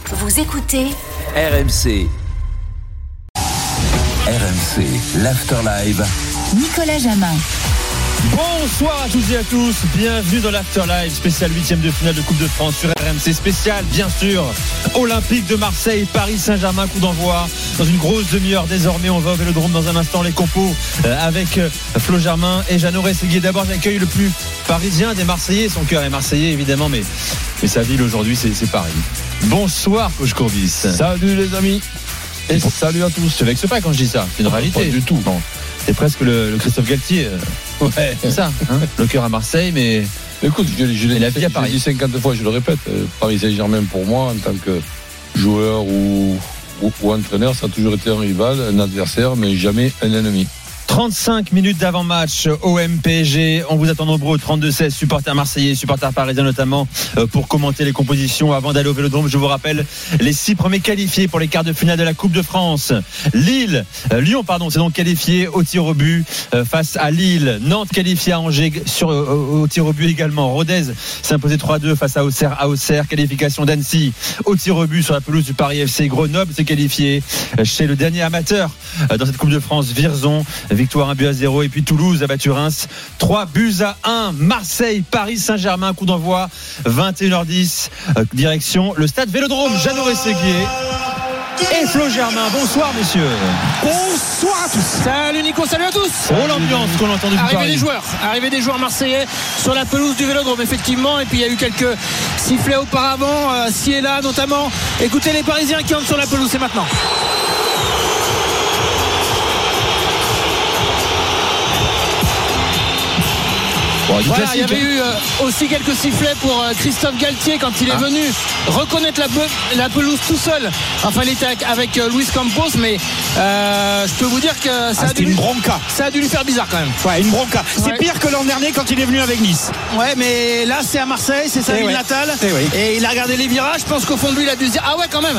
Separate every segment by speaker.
Speaker 1: Vous écoutez
Speaker 2: RMC. RMC, l'Afterlive.
Speaker 1: Nicolas Jamin.
Speaker 3: Bonsoir à toutes et à tous, bienvenue dans l'Afterlive, spécial 8e de finale de Coupe de France sur RMC, spécial bien sûr Olympique de Marseille, Paris Saint-Germain, coup d'envoi dans une grosse demi-heure. Désormais on va au Vélodrome dans un instant, les compos avec Flo Germain et Jeannot Rességuier. D'abord j'accueille le plus parisien des Marseillais, son cœur est marseillais évidemment, mais sa ville aujourd'hui c'est Paris. Bonsoir coach Courbis.
Speaker 4: Salut les amis et salut à tous.
Speaker 3: Je te vexe pas quand je dis ça, c'est une réalité.
Speaker 4: Pas du tout.
Speaker 3: Bon. C'est presque le Christophe Galtier.
Speaker 4: Ouais.
Speaker 3: C'est ça, hein, le cœur à Marseille, mais
Speaker 4: écoute, je l'ai
Speaker 3: dit
Speaker 4: 50 fois, je le répète. Paris Saint-Germain pour moi, en tant que joueur ou entraîneur, ça a toujours été un rival, un adversaire, mais jamais un ennemi.
Speaker 3: 35 minutes d'avant-match OM-PSG. On vous attend nombreux au 32-16, supporters marseillais, supporters parisiens notamment, pour commenter les compositions. Avant d'aller au Vélodrome, je vous rappelle les 6 premiers qualifiés pour les quarts de finale de la Coupe de France. Lyon, c'est donc qualifié au tir au but face à Lille. Nantes qualifié à Angers au tir au but également. Rodez s'est imposé 3-2 face à Auxerre. Qualification d'Annecy au tir au but sur la pelouse du Paris FC. Grenoble s'est qualifié chez le dernier amateur dans cette Coupe de France, Vierzon. Victoire 1-0, et puis Toulouse a battu Reims 3-1. Marseille, Paris Saint-Germain, coup d'envoi 21h10, direction le stade Vélodrome. Jeannot Rességuier et Flo Germain. Bonsoir messieurs.
Speaker 5: Bonsoir à tous. Salut Nico, salut à tous.
Speaker 3: Oh l'ambiance qu'on a entendue depuis Paris.
Speaker 5: Arrivée des joueurs marseillais sur la pelouse du Vélodrome effectivement, et puis il y a eu quelques sifflets auparavant, ci et là notamment. Écoutez les Parisiens qui entrent sur la pelouse, c'est maintenant. Voilà, il y avait eu aussi quelques sifflets pour Christophe Galtier quand il est venu reconnaître la pelouse tout seul. Enfin, il était avec Luis Campos, mais je peux vous dire que ça a dû lui faire bizarre quand même.
Speaker 6: Ouais, une bronca. C'est pire que l'an dernier quand il est venu avec Nice.
Speaker 5: Ouais, mais là c'est à Marseille, c'est sa ville natale. Et il a regardé les virages. Je pense qu'au fond de lui, il a dû se dire ah ouais quand même.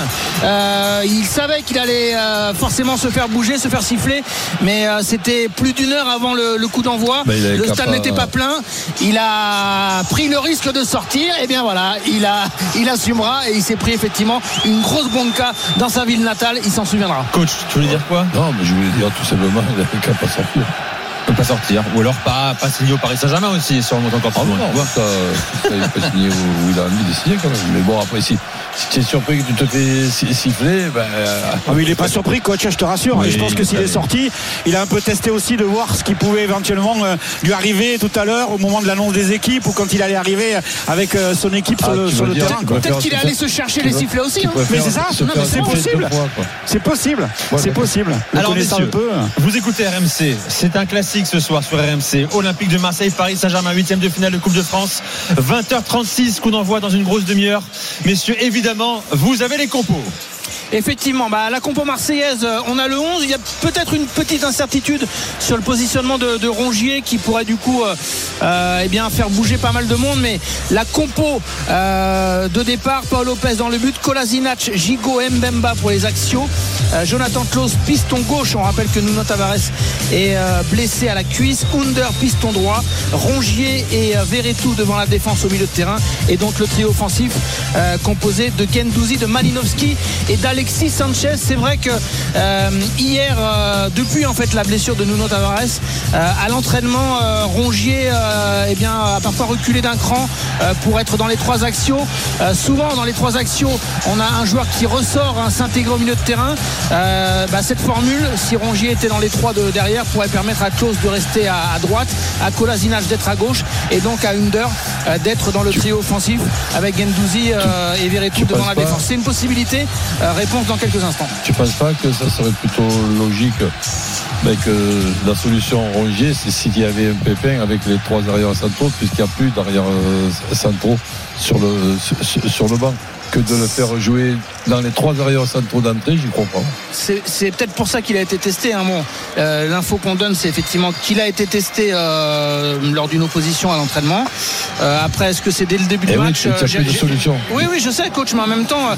Speaker 5: Il savait qu'il allait forcément se faire bouger, se faire siffler, mais c'était plus d'une heure avant le coup d'envoi. Le stade n'était pas plein. Il a pris le risque de sortir, et bien voilà, il assumera, et il s'est pris effectivement une grosse bronca dans sa ville natale, il s'en souviendra.
Speaker 3: Coach, tu voulais dire quoi?
Speaker 4: Non, mais je voulais dire tout simplement qu'il n'a pas sorti.
Speaker 3: Peut pas sortir, ou alors pas signer au Paris Saint-Germain aussi, si on remonte encore plus loin.
Speaker 4: Ça, il n'a pas signé où il a envie de signer quand même. Mais bon, après, si tu es surpris que tu te fais siffler,
Speaker 6: mais il n'est pas surpris, coach, je te rassure. Oui, et je pense que s'il est sorti, il a un peu testé aussi de voir ce qui pouvait éventuellement lui arriver tout à l'heure au moment de l'annonce des équipes, ou quand il allait arriver avec son équipe sur le terrain.
Speaker 5: Peut-être qu'il est allé se chercher les sifflets aussi.
Speaker 6: Mais c'est ça, c'est possible. C'est possible. C'est possible.
Speaker 3: Alors messieurs, vous écoutez RMC, c'est un classique ce soir sur RMC. Olympique de Marseille, Paris Saint-Germain, 8e de finale de Coupe de France, 20h36, coup d'envoi dans une grosse demi-heure. Messieurs, évidemment, vous avez les compos.
Speaker 5: Effectivement, la compo marseillaise, on a le 11. Il y a peut-être une petite incertitude sur le positionnement de Rongier qui pourrait du coup faire bouger pas mal de monde, mais la compo de départ: Paul Lopez dans le but, Kolasinac, Gigot, Mbemba pour les axiaux, Jonathan Klaus piston gauche. On rappelle que Nuno Tavares est blessé à la cuisse, Under piston droit, Rongier et Verretou devant la défense au milieu de terrain, et donc le trio offensif composé de Guendouzi, de Malinowski et d'Alexis Sanchez. C'est vrai que hier, depuis en fait la blessure de Nuno Tavares, à l'entraînement, Rongier a parfois reculé d'un cran pour être dans les trois axiaux. Souvent dans les trois axiaux, on a un joueur qui ressort, s'intégrer au milieu de terrain. Cette formule, si Rongier était dans les trois de derrière, pourrait permettre à Klaus de rester à droite, à Kolasinac d'être à gauche, et donc à Under d'être dans le trio offensif avec Guendouzi et Verretou devant la défense. C'est une possibilité. Réponse dans quelques instants.
Speaker 4: Tu ne penses pas que ça serait plutôt logique que la solution Rongier, c'est s'il y avait un pépin avec les trois arrières centraux, puisqu'il n'y a plus d'arrière centraux sur le banc, que de le faire jouer dans les trois arrières centraux d'entrée, j'y crois pas.
Speaker 5: C'est peut-être pour ça qu'il a été testé. L'info qu'on donne, c'est effectivement qu'il a été testé lors d'une opposition à l'entraînement. Après, est-ce que c'est dès le début du match?
Speaker 4: J'ai plus de solution.
Speaker 5: Oui, je sais, coach, mais en même temps,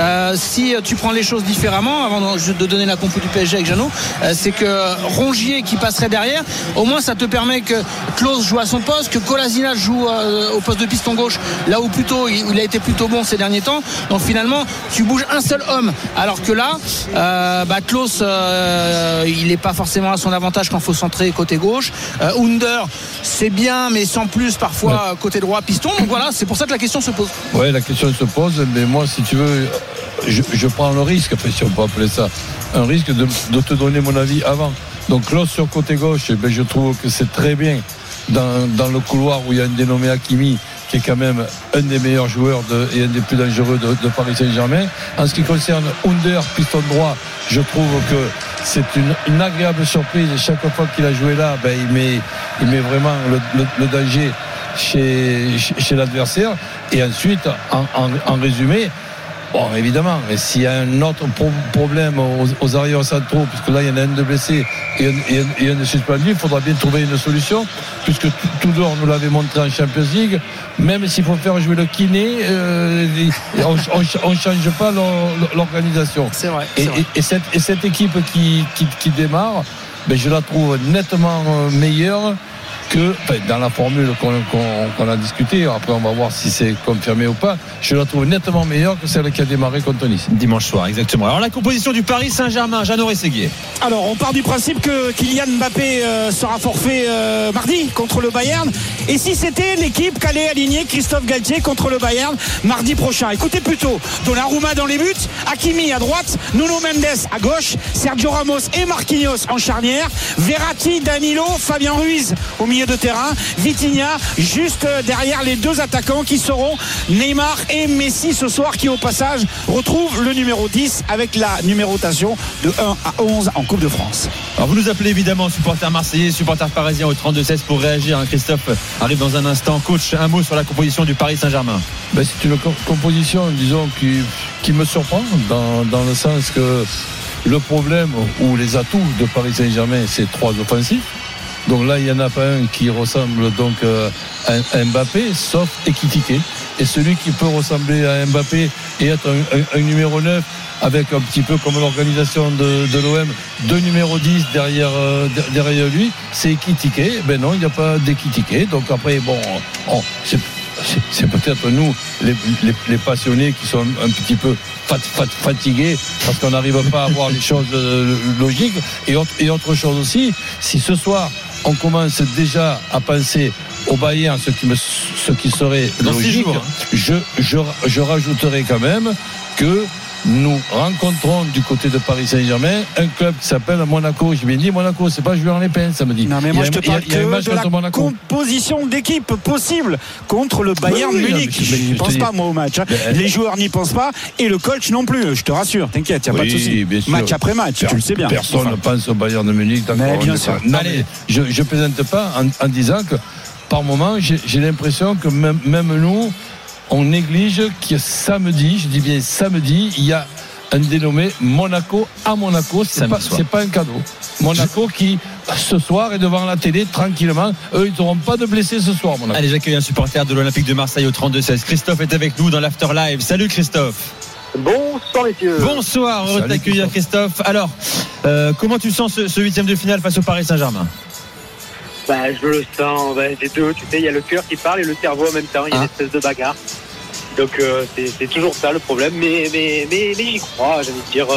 Speaker 5: si tu prends les choses différemment, avant de donner la compo du PSG avec Jeannot, c'est que Rongier qui passerait derrière, au moins ça te permet que Klaus joue à son poste, que Kolasinac joue au poste de piston gauche, là où plutôt il a été plutôt bon ces derniers temps. Donc finalement, tu bouges. rouge, un seul homme. Alors que là, Klaus, il n'est pas forcément à son avantage quand il faut centrer côté gauche. Under, c'est bien, mais sans plus parfois côté droit piston. Donc voilà, c'est pour ça que la question se pose.
Speaker 4: Ouais, la question se pose, mais moi, si tu veux, je prends le risque, si on peut appeler ça, un risque de te donner mon avis avant. Donc Klaus sur côté gauche, je trouve que c'est très bien dans le couloir où il y a un dénommé Hakimi, qui est quand même un des meilleurs joueurs et un des plus dangereux de Paris Saint-Germain. En ce qui concerne Under, piston droit, je trouve que c'est une agréable surprise. Chaque fois qu'il a joué là, il met vraiment le danger chez l'adversaire. Et ensuite, en résumé, bon, évidemment, mais s'il y a un autre problème aux arrières centraux, puisque là il y en a un de blessé et un de suspendu, il faudra bien trouver une solution, puisque Tudor nous l'avait montré en Champions League. Même s'il faut faire jouer le kiné, on ne change pas l'organisation.
Speaker 5: C'est vrai.
Speaker 4: Et cette équipe qui démarre, je la trouve nettement meilleure que dans la formule qu'on a discuté. Après on va voir si c'est confirmé ou pas. Je la trouve nettement meilleure que celle qui a démarré contre Nice
Speaker 3: dimanche soir, exactement. Alors la composition du Paris Saint-Germain, Jeannot Rességuier.
Speaker 6: Alors on part du principe que Kylian Mbappé sera forfait mardi contre le Bayern. Et si c'était l'équipe qu'allait aligner Christophe Galtier contre le Bayern mardi prochain? Écoutez plutôt, Donnarumma dans les buts, Hakimi à droite, Nuno Mendes à gauche, Sergio Ramos et Marquinhos en charnière, Verratti, Danilo, Fabien Ruiz au milieu de terrain, Vitinha juste derrière les deux attaquants qui seront Neymar et Messi ce soir, qui au passage retrouvent le numéro 10 avec la numérotation de 1 à 11 en Coupe de France.
Speaker 3: Alors vous nous appelez évidemment supporters marseillais, supporters parisiens au 32-16 pour réagir. Christophe arrive dans un instant. Coach, un mot sur la composition du Paris Saint-Germain.
Speaker 4: C'est une composition, disons, qui me surprend dans le sens que le problème ou les atouts de Paris Saint-Germain, c'est 3 offensifs. Donc là, il n'y en a pas un qui ressemble donc à Mbappé, sauf Ekitike. Et celui qui peut ressembler à Mbappé et être un numéro 9, avec un petit peu comme l'organisation de l'OM, 2 numéros 10 derrière lui, c'est Ekitike. Non, il n'y a pas d'Ekitike. Donc après, c'est peut-être nous, les passionnés, qui sont un petit peu fatigués parce qu'on n'arrive pas à voir les choses logiques. Et autre chose aussi, si ce soir on commence déjà à penser au Bayern, ce qui serait logique, je rajouterai quand même que nous rencontrons du côté de Paris Saint-Germain un club qui s'appelle Monaco. J'ai bien dit Monaco, c'est pas Julien Lépin samedi.
Speaker 6: Non mais moi je te parle que de la composition d'équipe possible contre le Bayern Munich. Je ne pense pas moi au match. Les joueurs n'y pensent pas et le coach non plus. Je te rassure, t'inquiète, il n'y a pas de souci. Match après match, tu le sais bien.
Speaker 4: Personne ne pense au Bayern de Munich.
Speaker 6: Mais bien sûr.
Speaker 4: Non, mais je plaisante pas en disant que par moment j'ai l'impression que même nous, on néglige qu'il y a samedi, je dis bien samedi, il y a un dénommé Monaco à Monaco. C'est pas un cadeau. Monaco qui ce soir est devant la télé tranquillement. Eux, ils n'auront pas de blessés ce soir, Monaco.
Speaker 3: Allez, j'accueille un supporter de l'Olympique de Marseille au 32-16. Christophe est avec nous dans l'After Live. Salut Christophe.
Speaker 7: Bonsoir messieurs.
Speaker 3: Bonsoir, heureux de t'accueillir Christophe. Alors, comment tu sens ce 8e de finale face au Paris Saint-Germain?
Speaker 7: Je le sens des deux, tu sais, il y a le cœur qui parle et le cerveau en même temps, il y a une espèce de bagarre. Donc c'est toujours ça le problème, mais j'y crois, j'ai envie de dire.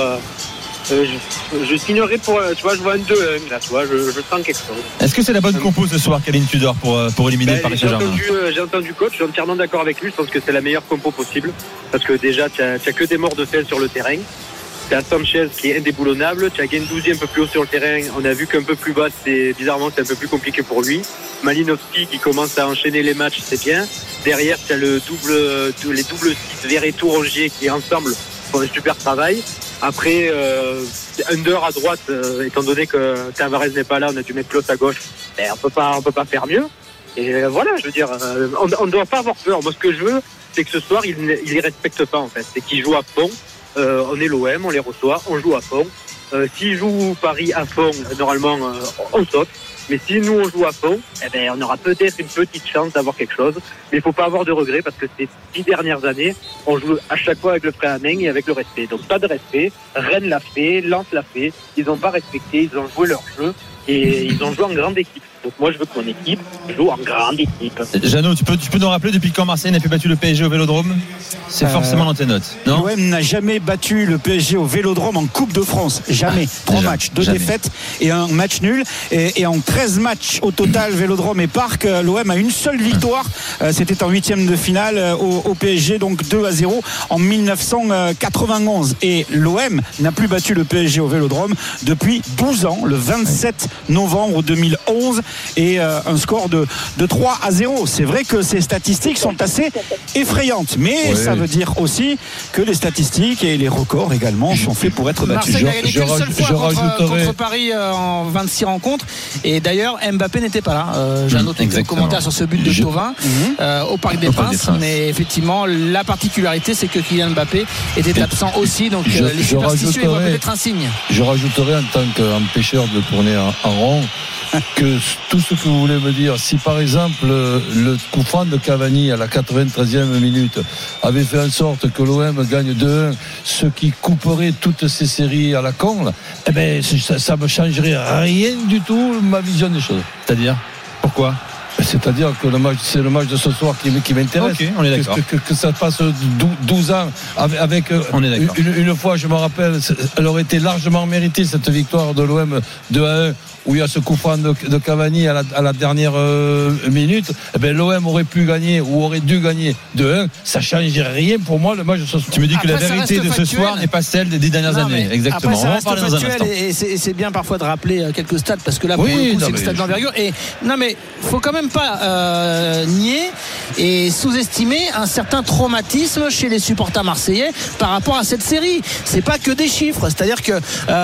Speaker 7: Je signerai pour, tu vois, je vois un 2-1 là, tu vois, je sens quelque chose.
Speaker 3: Est-ce que c'est la bonne compo ce soir, Kevin Tudor, pour éliminer le Paris Saint-Germain?
Speaker 7: J'ai entendu coach, je suis entièrement d'accord avec lui, je pense que c'est la meilleure compo possible, parce que déjà tu as que des morts de faim sur le terrain. Tu as Sanchez qui est indéboulonnable, tu as Guendouzi un peu plus haut sur le terrain, on a vu qu'un peu plus bas, bizarrement c'est un peu plus compliqué pour lui. Malinowski qui commence à enchaîner les matchs, c'est bien. Derrière tu as les doubles 6 Verretou Rongier qui ensemble font un super travail. Après Under à droite, étant donné que Tavares n'est pas là, on a dû mettre Klaus à gauche, on peut pas faire mieux. Et voilà, je veux dire, on ne doit pas avoir peur. Moi ce que je veux, c'est que ce soir ils les respectent pas en fait, c'est qu'ils jouent à fond. On est l'OM, on les reçoit, on joue à fond. S'ils jouent Paris à fond, normalement, on saute. Mais si nous, on joue à fond, on aura peut-être une petite chance d'avoir quelque chose. Mais il ne faut pas avoir de regrets parce que ces 10 dernières années, on joue à chaque fois avec le frein à main et avec le respect. Donc pas de respect. Rennes l'a fait, Lens l'a fait. Ils n'ont pas respecté, ils ont joué leur jeu et ils ont joué en grande équipe. Donc moi, je veux que mon équipe joue en grande équipe.
Speaker 3: Jeannot, tu peux nous rappeler depuis quand Marseille n'a plus battu le PSG au Vélodrome? C'est forcément dans tes notes, non?
Speaker 6: L'OM n'a jamais battu le PSG au Vélodrome en Coupe de France. Jamais. 3 matchs, 2 défaites et un match nul. Et en 13 matchs au total, Vélodrome et Parc, l'OM a une seule victoire. C'était en 8e de finale au PSG, donc 2-0 en 1991. Et l'OM n'a plus battu le PSG au Vélodrome depuis 12 ans, le 27 novembre 2011, et un score de 3-0. C'est vrai que ces statistiques sont assez effrayantes, mais ça veut dire aussi que les statistiques et les records également sont faits pour être battus.
Speaker 5: Marseille a gagné qu'une seule fois contre Paris en 26 rencontres, et d'ailleurs Mbappé n'était pas là. J'ai un autre commentaire sur ce but de Thauvin au Parc des Princes, mais effectivement la particularité c'est que Kylian Mbappé était absent aussi, donc les superstitieux voient peut-être un signe.
Speaker 4: Je rajouterai en tant qu'empêcheur de tourner en rond que tout ce que vous voulez me dire, si par exemple le coup franc de Cavani à la 93e minute avait fait en sorte que l'OM gagne 2-1, ce qui couperait toutes ces séries à la con, eh ben ça me changerait rien du tout ma vision des choses.
Speaker 3: C'est-à-dire, pourquoi?
Speaker 4: C'est-à-dire que c'est le match de ce soir qui m'intéresse.
Speaker 3: Okay, on est d'accord.
Speaker 4: Que ça passe 12 ans avec
Speaker 3: on est d'accord.
Speaker 4: Une fois, je me rappelle, elle aurait été largement méritée cette victoire de l'OM 2-1, où il y a ce coup franc de Cavani à la dernière minute. Eh ben, l'OM aurait pu gagner ou aurait dû gagner 2-1. Ça ne change rien pour moi le match de ce soir.
Speaker 3: Tu me dis que la vérité de ce soir n'est pas celle des 10 dernières années. Exactement.
Speaker 5: Après, ça reste factuel, et c'est bien parfois de rappeler quelques stades, parce que là, pour le coup, c'est le stade d'envergure. Et non, mais faut quand même pas nier et sous-estimer un certain traumatisme chez les supporters marseillais par rapport à cette série. C'est pas que des chiffres, c'est-à-dire que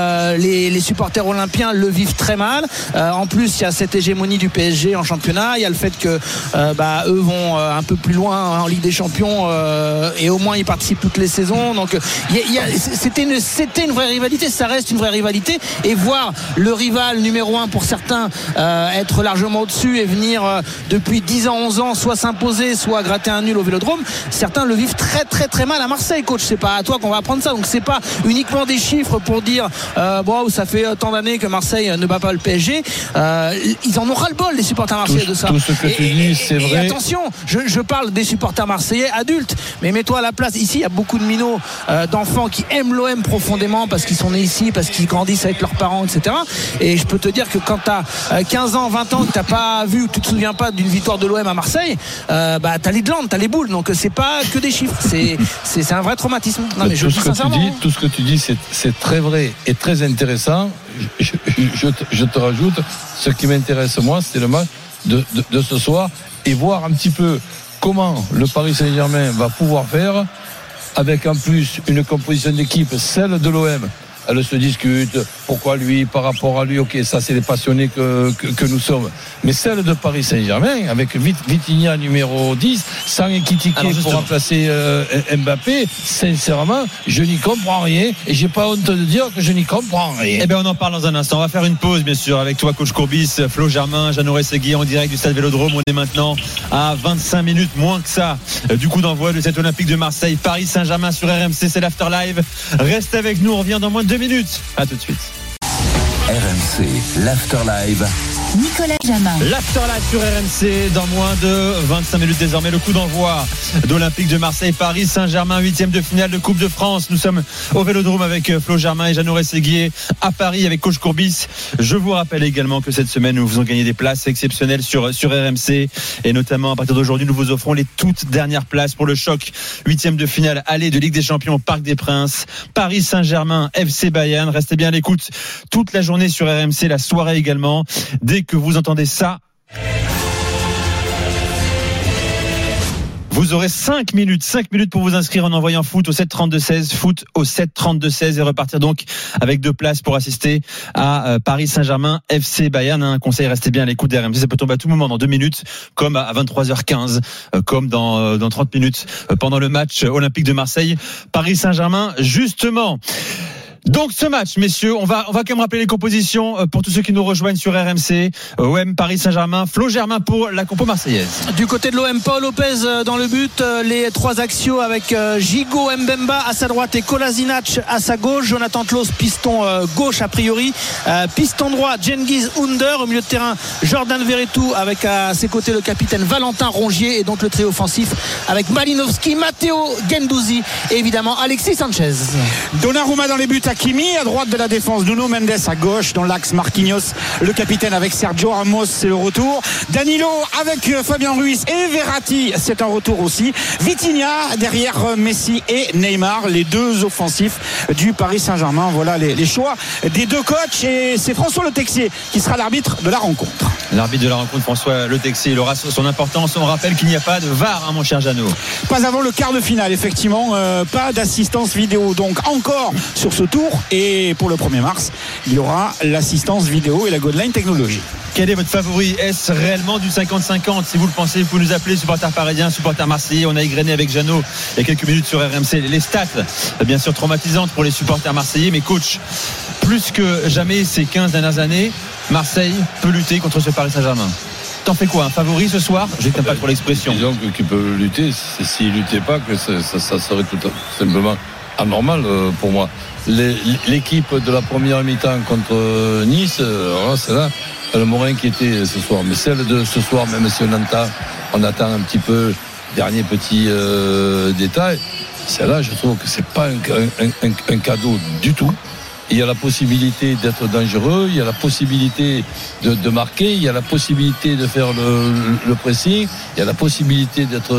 Speaker 5: les supporters olympiens le vivent très mal. En plus, il y a cette hégémonie du PSG en championnat, il y a le fait que eux vont un peu plus loin en Ligue des Champions, et au moins ils participent toutes les saisons. Donc c'était une vraie rivalité, ça reste une vraie rivalité, et voir le rival numéro 1 pour certains être largement au-dessus et venir depuis 10 ans, 11 ans, soit s'imposer, soit gratter un nul au Vélodrome, certains le vivent très très très mal à Marseille, coach. C'est pas à toi qu'on va apprendre ça, donc c'est pas uniquement des chiffres pour dire ça fait tant d'années que Marseille ne bat pas le PSG. Ils en ont ras-le-bol, les supporters marseillais, de ça.
Speaker 4: Tout ce que tu dis, c'est vrai.
Speaker 5: Et attention, je parle des supporters marseillais adultes, mais mets-toi à la place. Ici, il y a beaucoup de minots d'enfants qui aiment l'OM profondément parce qu'ils sont nés ici, parce qu'ils grandissent avec leurs parents, etc. Et je peux te dire que quand tu as 15 ans, 20 ans, que tu n'as pas vu, tu te souviens pas d'une victoire de l'OM à Marseille, t'as les glandes, t'as les boules, donc c'est pas que des chiffres, c'est un vrai traumatisme. Non, mais je dis sincèrement.
Speaker 4: Tout ce que tu dis, c'est très vrai et très intéressant. Je te rajoute, ce qui m'intéresse moi, c'est le match de ce soir, et voir un petit peu comment le Paris Saint-Germain va pouvoir faire, avec en plus une composition d'équipe, celle de l'OM. Elle se discute, pourquoi lui, par rapport à lui, ok, ça c'est les passionnés que nous sommes. Mais celle de Paris Saint-Germain, avec Vitinha numéro 10, sans Ekitike pour remplacer Mbappé, sincèrement, je n'y comprends rien, et j'ai pas honte de dire que je n'y comprends rien.
Speaker 3: Eh bien, on en parle dans un instant. On va faire une pause, bien sûr, avec toi, coach Courbis, Flo Germain, Jeannot Rességui, en direct du stade Vélodrome. On est maintenant à 25 minutes, moins que ça, du coup d'envoi de cette Olympique de Marseille, Paris Saint-Germain sur RMC, c'est l'After Live. Reste avec nous, on revient dans moins de 2 minutes. À tout de suite.
Speaker 2: RMC, l'After Live.
Speaker 1: Nicolas Jamin.
Speaker 3: L'After Live sur RMC dans moins de 25 minutes désormais. Le coup d'envoi d'Olympique de Marseille, Paris Saint-Germain, 8e de finale de Coupe de France. Nous sommes au Vélodrome avec Flo Germain et Jeannot Rességui, à Paris avec coach Courbis. Je vous rappelle également que cette semaine, nous vous avons gagné des places exceptionnelles sur RMC, et notamment à partir d'aujourd'hui, nous vous offrons les toutes dernières places pour le choc 8e de finale aller de Ligue des Champions au Parc des Princes. Paris Saint-Germain, FC Bayern. Restez bien à l'écoute toute la journée sur RMC, la soirée également. Dès que vous entendez ça, vous aurez 5 minutes pour vous inscrire en envoyant foot au 732-16, foot au 732-16, et repartir donc avec 2 places pour assister à Paris Saint-Germain, FC Bayern. Un conseil, restez bien à l'écoute d'RMC, ça peut tomber à tout moment dans 2 minutes, comme à 23h15, comme dans 30 minutes pendant le match olympique de Marseille, Paris Saint-Germain, justement. Donc ce match, messieurs, on va quand même rappeler les compositions pour tous ceux qui nous rejoignent sur RMC. OM Paris Saint-Germain, Flo Germain pour la compo marseillaise.
Speaker 5: Du côté de l'OM, Paul Lopez dans le but, les trois axiaux avec Gigot Mbemba à sa droite et Kolasinac à sa gauche. Jonathan Tlos, piston gauche a priori, piston droit Cengiz Under, au milieu de terrain Jordan Verretou avec à ses côtés le capitaine Valentin Rongier, et donc le trio offensif avec Malinowski, Matteo Guendouzi et évidemment Alexis Sanchez.
Speaker 6: Donnarumma dans les buts, Hakimi à droite de la défense, Nuno Mendes à gauche, dans l'axe Marquinhos, le capitaine avec Sergio Ramos, c'est le retour, Danilo avec Fabien Ruiz et Verratti, c'est un retour aussi, Vitinha derrière Messi et Neymar, les deux offensifs du Paris Saint-Germain. Voilà les choix des deux coachs, et c'est François Le Texier qui sera l'arbitre de la rencontre.
Speaker 3: L'arbitre de la rencontre, François Le Texier, il aura son importance. On rappelle qu'il n'y a pas de VAR, mon cher Jeannot.
Speaker 6: Pas avant le quart de finale, effectivement, pas d'assistance vidéo donc encore sur ce tour, et pour le 1er mars il y aura l'assistance vidéo et la Goal Line Technologie.
Speaker 3: Quel est votre favori? Est-ce réellement du 50-50? Si vous le pensez, vous pouvez nous appeler, supporters parisiens, supporters marseillais. On a égrené avec Jeannot il y a quelques minutes sur RMC les stats, bien sûr traumatisantes pour les supporters marseillais, mais coach, plus que jamais ces 15 dernières années, Marseille peut lutter contre ce Paris Saint-Germain. T'en fais quoi, un favori ce soir? Je n'aime pas trop l'expression.
Speaker 4: Disons qu'il peut lutter, s'il ne luttait pas, que ça serait tout simplement anormal pour moi. L'équipe de la première mi-temps contre Nice, c'est là le Morin qui était ce soir, mais celle de ce soir, même si on attend un petit peu, dernier petit détail, celle-là je trouve que c'est pas un cadeau du tout. Il y a la possibilité d'être dangereux, il y a la possibilité de marquer, il y a la possibilité de faire le pressing, il y a la possibilité d'être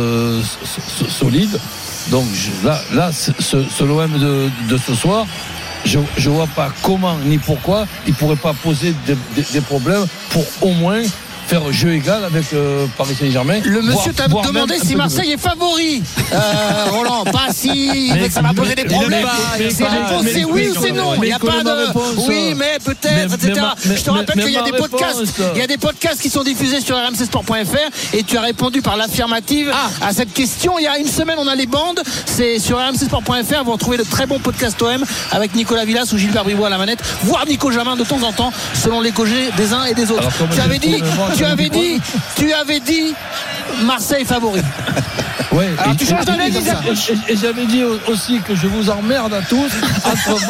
Speaker 4: solide. Donc là ce l'OM de ce soir, je vois pas comment ni pourquoi il pourrait pas poser des problèmes pour au moins faire jeu égal avec Paris Saint-Germain.
Speaker 5: Le monsieur t'a demandé si Marseille est favori. Roland, pas si ça va poser des problèmes. C'est oui ou c'est non. Il n'y a pas de oui, mais peut-être, etc. Je te rappelle qu'il y a des podcasts. Il y a des podcasts qui sont diffusés sur rmcsport.fr, et tu as répondu par l'affirmative à cette question. Il y a une semaine, on a les bandes. C'est sur rmcsport.fr. Vous retrouvez de très bons podcasts OM avec Nicolas Villas ou Gilbert Bribois à la manette, voire Nico Jamin de temps en temps, selon les cogés des uns et des autres. Tu avais dit Marseille favori.
Speaker 4: Ouais,
Speaker 5: alors tu changes d'avis.
Speaker 4: Et j'avais dit aussi que je vous emmerde à tous entre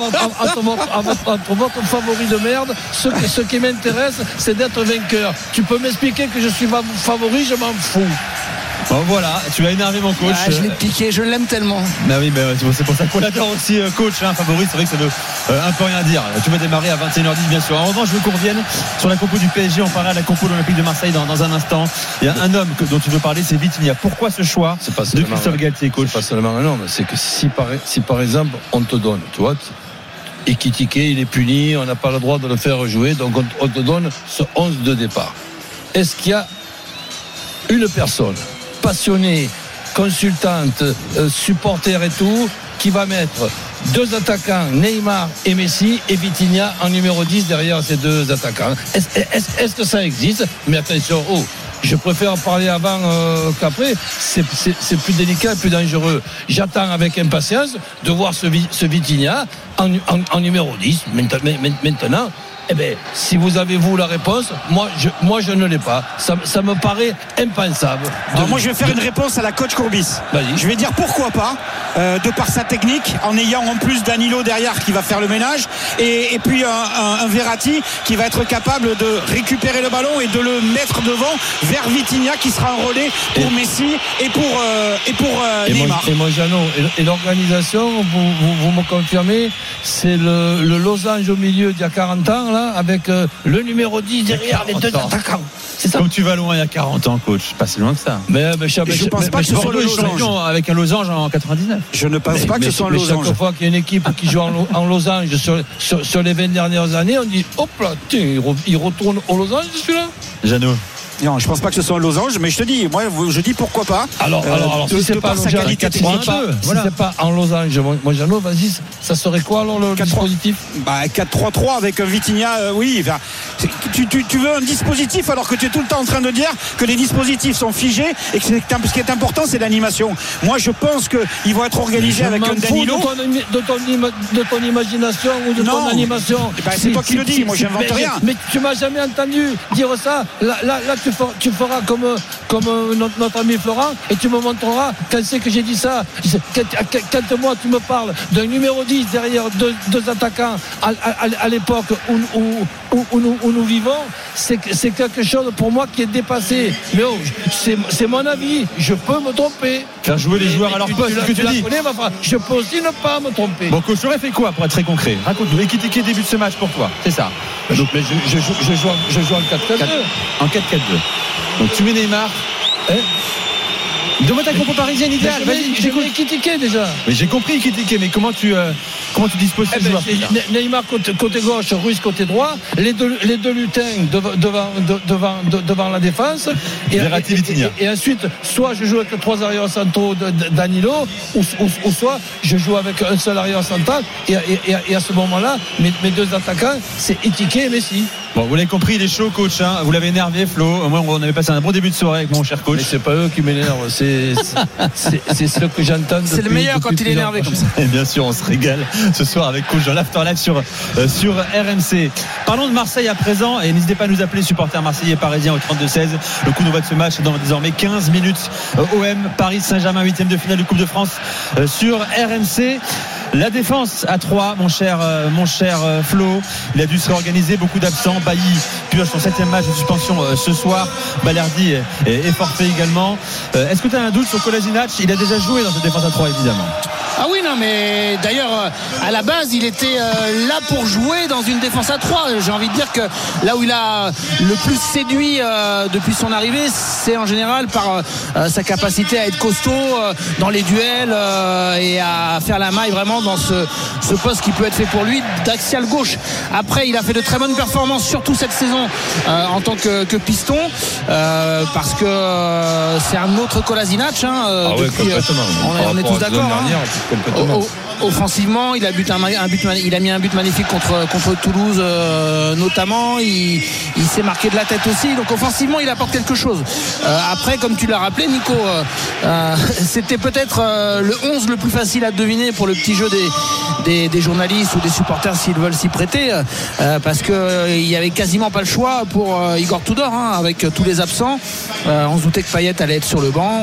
Speaker 4: votre favori de merde. Ce qui m'intéresse, c'est d'être vainqueur. Tu peux m'expliquer que je suis favori, je m'en fous.
Speaker 3: Bon, voilà, tu as énervé mon coach.
Speaker 5: Je l'ai piqué, je l'aime tellement.
Speaker 3: Bah oui, c'est pour ça qu'on l'adore aussi, coach, favori. C'est vrai que ça veut un peu rien dire. Tu vas démarrer à 21h10, bien sûr. En revanche, je veux qu'on revienne sur la compo du PSG. On parlera de la compo de l'Olympique de Marseille dans un instant. Il y a un homme dont tu veux parler, c'est Vitinha. Pourquoi ce choix de Christophe Galtier, coach?
Speaker 4: C'est pas seulement un homme, c'est que si par exemple on te donne, tu vois, Ekitike, il est puni, on n'a pas le droit de le faire jouer, donc on te donne ce 11 de départ. Est-ce qu'il y a une personne passionnée, consultante, supporter et tout, qui va mettre deux attaquants, Neymar et Messi, et Vitinha en numéro 10 derrière ces deux attaquants? Est-ce que ça existe? Mais attention, je préfère parler avant qu'après. C'est plus délicat et plus dangereux. J'attends avec impatience de voir ce Vitinha en numéro 10 maintenant. Eh bien, si vous avez la réponse, moi je ne l'ai pas. Ça me paraît impensable.
Speaker 6: Alors moi je vais faire une réponse à la coach Courbis.
Speaker 4: Vas-y.
Speaker 6: Je vais dire pourquoi pas, de par sa technique, en ayant en plus Danilo derrière qui va faire le ménage, et puis un Verratti qui va être capable de récupérer le ballon et de le mettre devant vers Vitinha qui sera un relais pour Messi et pour Neymar.
Speaker 4: Et moi Jeannot, et l'organisation, vous me confirmez, c'est le losange au milieu d'il y a 40 ans là, avec le numéro 10 derrière les deux attaquants.
Speaker 3: C'est ça. Comme tu vas loin il y a 40 ans, coach, pas si loin que ça.
Speaker 4: Mais
Speaker 6: je pense pas que ce soit le
Speaker 3: champion avec un losange en 99.
Speaker 6: Je ne pense pas que ce soit un losange.
Speaker 4: Chaque fois qu'il y a une équipe qui joue en losange sur les 20 dernières années, on dit hop là, tiens, il retourne au losange celui-là.
Speaker 3: Jeannot.
Speaker 6: Non, je pense pas que ce soit un losange, mais je dis pourquoi pas.
Speaker 4: Alors, si c'est pas
Speaker 6: sa qualité technique,
Speaker 4: si c'est pas en losange, moi Jeannot, vas-y, ça serait quoi alors le dispositif?
Speaker 6: 4-3-3 avec Vitinha, oui. Enfin, tu veux un dispositif alors que tu es tout le temps en train de dire que les dispositifs sont figés et que ce qui est important, c'est l'animation. Moi, je pense qu'ils vont être organisés avec un Danilo.
Speaker 4: De ton imagination ou de ton animation.
Speaker 6: C'est toi qui le dis, moi j'invente rien.
Speaker 4: Mais tu m'as jamais entendu dire ça. Là tu feras comme notre ami Florent et tu me montreras quand c'est que j'ai dit ça. Quand moi tu me parles d'un numéro 10 derrière deux attaquants à l'époque où nous vivons, c'est quelque chose pour moi qui est dépassé. Mais c'est mon avis, je peux me tromper.
Speaker 3: Faire jouer les joueurs à leur poste, ce que tu dis.
Speaker 4: Je peux aussi ne pas me tromper.
Speaker 3: Bon, coach, aurait fait quoi pour être très concret? Raconte-nous. Ekitike début de ce match pour toi, c'est ça.
Speaker 4: Donc, mais je joue en 4-4-2.
Speaker 3: En 4-4-2. Donc tu mets Neymar. Demande ta compo parisienne idéale.
Speaker 4: J'ai Ekitike déjà.
Speaker 3: Mais j'ai compris Ekitike, mais comment tu disposes ces joueurs?
Speaker 4: Neymar côté gauche, Ruiz côté droit, les deux lutins devant la défense. Et ensuite, soit je joue avec 3 arrières centraux Danilo, ou soit je joue avec un seul arrière central. Et à ce moment-là, mes deux attaquants, c'est Ekitike et Messi.
Speaker 3: Bon, vous l'avez compris, il est chaud, coach. Hein. Vous l'avez énervé, Flo. Moi, on avait passé un bon début de soirée avec mon cher coach.
Speaker 4: Mais c'est pas eux qui m'énervent, c'est ce que j'entends.
Speaker 5: C'est le meilleur quand il est énervé comme ça.
Speaker 3: Et bien sûr, on se régale ce soir avec coach dans l'After Live sur RMC. Parlons de Marseille à présent et n'hésitez pas à nous appeler, supporters marseillais et parisiens au 32-16. Le coup d'envoi de ce match est dans désormais 15 minutes. OM, Paris Saint-Germain, 8e de finale de Coupe de France sur RMC. La défense à 3, mon cher Flo. Il a dû se réorganiser, beaucoup d'absents. Bailly pioche son 7e match de suspension ce soir. Balerdi est forfait également. Est-ce que tu as un doute sur Kolasinac? Il a déjà joué dans cette défense à 3 évidemment.
Speaker 5: Ah oui, non, mais d'ailleurs à la base il était là pour jouer dans une défense à 3. J'ai envie de dire que là où il a le plus séduit depuis son arrivée, c'est en général par sa capacité à être costaud dans les duels et à faire la maille vraiment dans ce poste qui peut être fait pour lui d'axial gauche. Après il a fait de très bonnes performances surtout cette saison en tant que piston parce que c'est un autre Kolasinac depuis, on est tous d'accord offensivement il a mis un but magnifique contre Toulouse notamment. Il s'est marqué de la tête aussi, donc offensivement il apporte quelque chose. Après comme tu l'as rappelé Nico, c'était peut-être le 11 le plus facile à deviner pour le petit jeu des journalistes ou des supporters s'ils veulent s'y prêter, parce qu'il n'y avait quasiment pas le choix pour Igor Tudor avec tous les absents. On se doutait que Payet allait être sur le banc,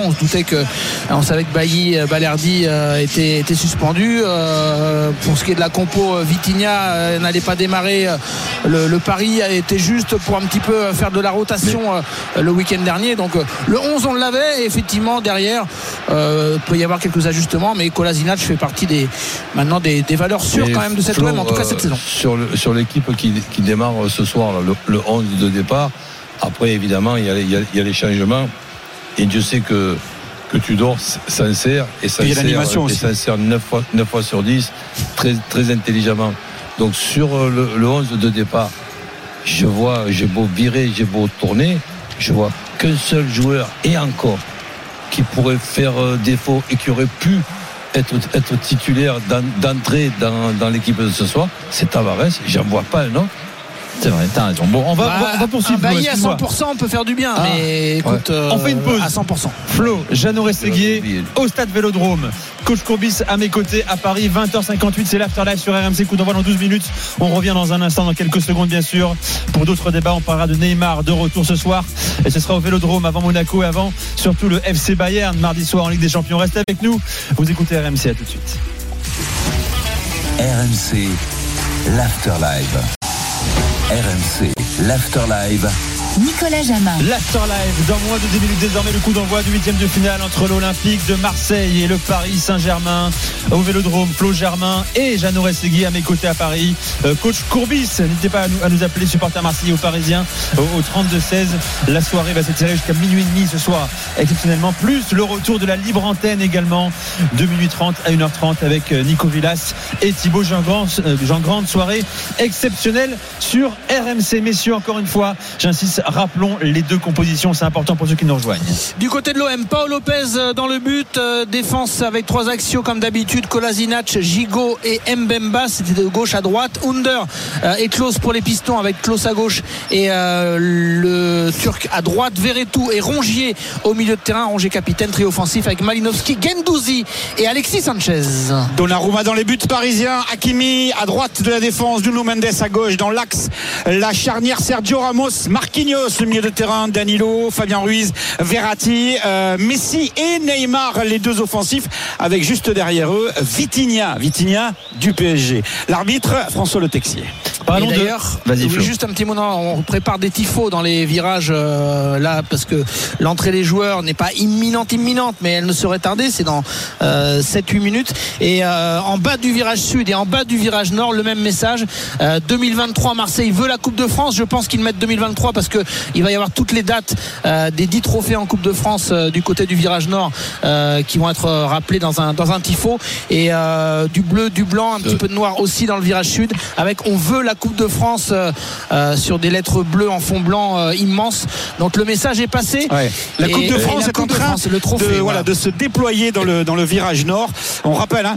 Speaker 5: on savait que Balerdi était suspendu. Pour ce qui est de la compo, Vitinha n'allait pas démarrer. Le pari a été juste pour un petit peu faire de la rotation le week-end dernier. Donc le 11 on l'avait et effectivement derrière peut y avoir quelques ajustements, mais Kolasinac fait partie des valeurs sûres quand même de cette OM, en tout cas cette saison.
Speaker 4: Sur l'équipe qui démarre ce soir, là, le 11 de départ, après évidemment il y a les changements et Dieu sait que Tudor s'insère et s'insère 9 fois sur 10 très, très intelligemment. Donc sur le 11 de départ, j'ai beau virer, j'ai beau tourner, je vois qu'un seul joueur et encore qui pourrait faire défaut et qui aurait pu être titulaire d'entrée dans l'équipe de ce soir, c'est Tavares. J'en vois pas un autre.
Speaker 3: C'est vrai, t'as raison. Bon, on va poursuivre.
Speaker 5: Bailly à 100%, on peut faire du bien, mais écoute,
Speaker 3: on fait une pause
Speaker 5: à 100%.
Speaker 3: Flo, Jeannot Rességuier au stade Vélodrome. Coach Courbis à mes côtés à Paris, 20h58, c'est l'After Live sur RMC. Coup d'envoi dans 12 minutes. On revient dans un instant, dans quelques secondes, bien sûr. Pour d'autres débats, on parlera de Neymar de retour ce soir. Et ce sera au Vélodrome avant Monaco et avant surtout le FC Bayern mardi soir en Ligue des Champions. Restez avec nous. Vous écoutez RMC, à tout de suite.
Speaker 2: RMC, l'After Live. RMC, l'After Live.
Speaker 1: Nicolas Jamin.
Speaker 3: L'After Live, dans moins de 10 minutes désormais, le coup d'envoi du 8e de finale entre l'Olympique de Marseille et le Paris Saint-Germain au Vélodrome. Flo Germain et Jeannot Rességuier à mes côtés à Paris. Coach Courbis, n'hésitez pas à nous appeler, supporters marseillais ou parisiens au 32-16. La soirée va s'étirer jusqu'à minuit et demi ce soir, exceptionnellement, plus le retour de la libre antenne également de minuit 30 à 1h30 avec Nico Villas et Thibaut Jean-Grande. Soirée exceptionnelle sur RMC. Messieurs, encore une fois, j'insiste Rappelons les deux compositions, c'est important pour ceux qui nous rejoignent.
Speaker 5: Du côté de l'OM, Paul Lopez dans le but, défense avec 3 axios comme d'habitude, Kolasinac, Gigot et Mbemba, c'était de gauche à droite. Under et Klose pour les Pistons avec Klose à gauche et le Turc à droite, Verretou et Rongier au milieu de terrain. Rongier capitaine, trio offensif avec Malinowski, Guendouzi et Alexis Sanchez.
Speaker 6: Donnarumma dans les buts parisiens, Hakimi à droite de la défense, Nuno Mendes à gauche dans l'axe, la charnière Sergio Ramos, Marquinhos le milieu de terrain, Danilo, Fabien Ruiz, Verratti, Messi et Neymar les deux offensifs avec juste derrière eux Vitinha du PSG. L'arbitre François Le Texier.
Speaker 3: Parlons
Speaker 5: d'ailleurs, juste un petit mot, on prépare des tifos dans les virages là parce que l'entrée des joueurs n'est pas imminente mais elle ne serait tardée, c'est dans 7-8 minutes et en bas du virage sud et en bas du virage nord le même message. 2023 Marseille veut la Coupe de France, je pense qu'ils mettent 2023 parce que il va y avoir toutes les dates des 10 trophées en Coupe de France du côté du virage nord qui vont être rappelés dans un tifo et du bleu, du blanc, un petit peu de noir aussi dans le virage sud avec on veut la Coupe de France sur des lettres bleues en fond blanc immense. Donc le message est passé.
Speaker 6: Ouais. La Coupe de France est en train de se déployer dans le virage nord. On rappelle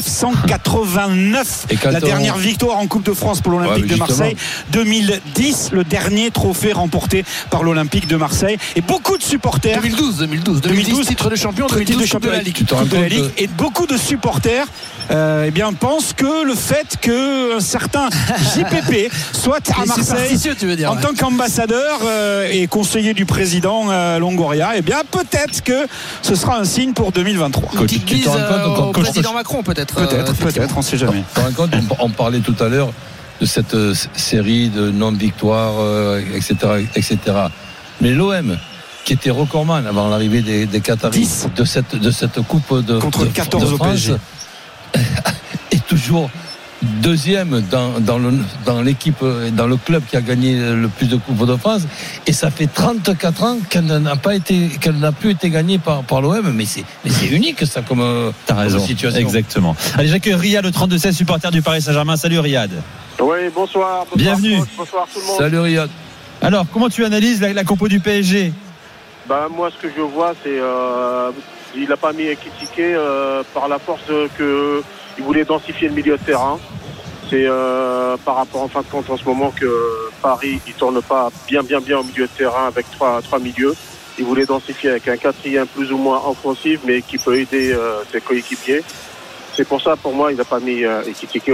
Speaker 6: 1989 la dernière victoire en Coupe de France pour l'Olympique de Marseille. 2010 le dernier trophée remporté par l'Olympique de Marseille et beaucoup de supporters
Speaker 5: 2012 titre de champion, 2012 Coupe de la Ligue.
Speaker 6: Et beaucoup de supporters pensent que le fait que un certain JPP soit à Marseille en tant qu'ambassadeur et conseiller du président Longoria, peut-être que ce sera un signe pour 2023.
Speaker 5: Une petite bise au président Macron peut-être,
Speaker 6: on ne sait jamais.
Speaker 4: On parlait tout à l'heure de cette série de non-victoires, etc. Mais l'OM, qui était recordman avant l'arrivée des Qataris de cette Coupe de
Speaker 6: contre 14
Speaker 4: de France,
Speaker 6: au PSG,
Speaker 4: est toujours deuxième dans l'équipe, dans le club qui a gagné le plus de Coupes de France, et ça fait 34 ans qu'elle n'a plus été gagnée par l'OM, mais c'est unique ça comme situation.
Speaker 3: Exactement. Allez, j'accueille Riyad, le 32-16, supporter du Paris Saint-Germain. Salut Riyad.
Speaker 8: Oui, bonsoir.
Speaker 3: Bienvenue.
Speaker 8: Bonsoir tout le monde.
Speaker 4: Salut Riyad.
Speaker 3: Alors, comment tu analyses la compo du PSG?
Speaker 8: Moi, ce que je vois, c'est il n'a pas mis Ekitike par la force que il voulait densifier le milieu de terrain. C'est par rapport en fin de compte en ce moment que Paris il tourne pas bien au milieu de terrain avec trois milieux. Il voulait densifier avec un 4e plus ou moins offensif, mais qui peut aider ses coéquipiers. C'est pour ça, pour moi, il n'a pas mis Ekitike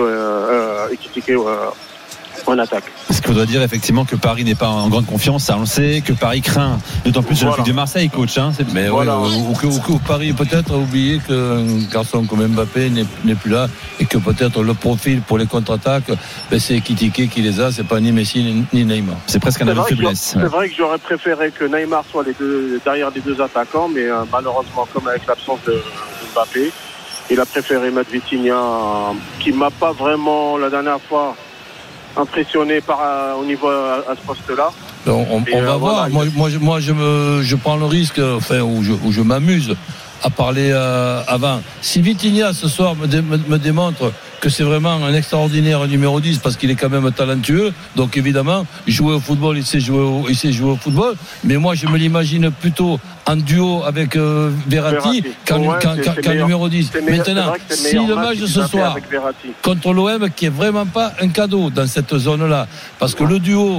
Speaker 8: en attaque.
Speaker 3: Ce qu'il faudrait dire effectivement que Paris n'est pas en grande confiance, ça on le sait, que Paris craint d'autant plus l'Olympique de Marseille, coach.
Speaker 4: Mais voilà. ou que Paris peut-être a oublié qu'un garçon comme Mbappé n'est plus là et que peut-être le profil pour les contre-attaques, c'est Ekitike qui les a, c'est pas ni Messi ni Neymar.
Speaker 3: C'est presque un aveu de faiblesse.
Speaker 8: C'est vrai que j'aurais préféré que Neymar soit derrière les deux attaquants, mais malheureusement, comme avec l'absence de Mbappé, il a préféré mettre Vitinha, qui m'a pas vraiment la dernière fois impressionné au niveau à ce poste-là.
Speaker 4: On va voir. Moi, je prends le risque, où je m'amuse à parler avant. Si Vitinha ce soir me démontre que c'est vraiment un extraordinaire numéro 10 parce qu'il est quand même talentueux, donc évidemment jouer au football, il sait jouer au football, mais moi je me l'imagine plutôt en duo avec Verratti qu'en numéro 10. Maintenant, si le match de ce soir contre l'OM, qui est vraiment pas un cadeau dans cette zone-là, parce que le duo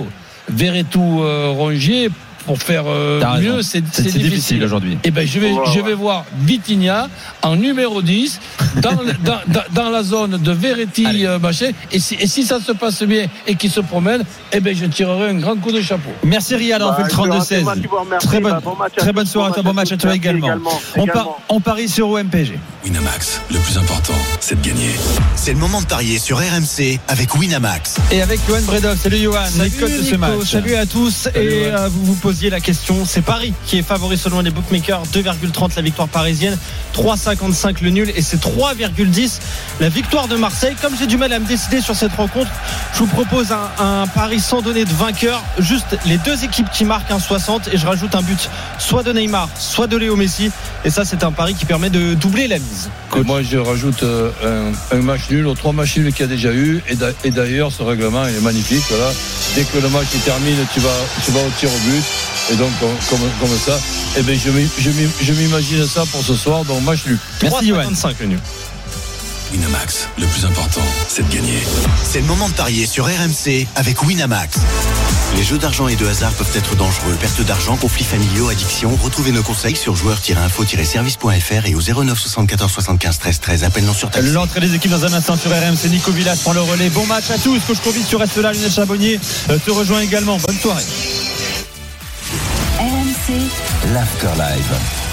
Speaker 4: Verretou-Rongier, pour faire mieux, c'est difficile
Speaker 3: aujourd'hui.
Speaker 4: Et je vais voir Vitinha en numéro 10 dans la zone de Verratti, machin. Et si ça se passe bien et qu'il se promène, je tirerai un grand coup de chapeau.
Speaker 3: Merci Riyad, on fait le 32-16. Très bonne soirée à toi, bon match à toi également. On parie sur OM-PSG.
Speaker 2: Winamax, le plus important, c'est de gagner. C'est le moment de parier sur RMC avec Winamax.
Speaker 3: Et avec Johan Bredov. Salut Johan, les cotes de ce match.
Speaker 9: Salut à tous. Vous vous posiez la question, c'est Paris qui est favori selon les bookmakers, 2,30 la victoire parisienne, 3,55 le nul et c'est 3,10 la victoire de Marseille. Comme j'ai du mal à me décider sur cette rencontre, je vous propose un pari sans donner de vainqueur, juste les deux équipes qui marquent 1,60 et je rajoute un but soit de Neymar soit de Léo Messi, et ça c'est un pari qui permet de doubler la mise.
Speaker 4: Moi je rajoute un match nul aux 3 matchs nuls qu'il y a déjà eu, et d'ailleurs ce règlement il est magnifique. Voilà. dès que le match est terminé, tu vas au tir au but. Et donc, comme ça, eh ben, je m'imagine ça pour ce soir. Donc, match nul.
Speaker 3: Merci, Johan.
Speaker 9: 3,55 le nul.
Speaker 2: Winamax, le plus important, c'est de gagner. C'est le moment de parier sur RMC avec Winamax. Les jeux d'argent et de hasard peuvent être dangereux. Perte d'argent, conflits familiaux, addiction. Retrouvez nos conseils sur joueurs-info-service.fr et au 09 74 75 13 13. Appel non surtaxé.
Speaker 3: L'entrée des équipes dans un instant sur RMC. Nico Villas prend le relais. Bon match à tous. Coach Courbis, tu restes là. Lionel Charbonnier te rejoint également. Bonne soirée.
Speaker 1: RMC,
Speaker 2: l'Afterlife.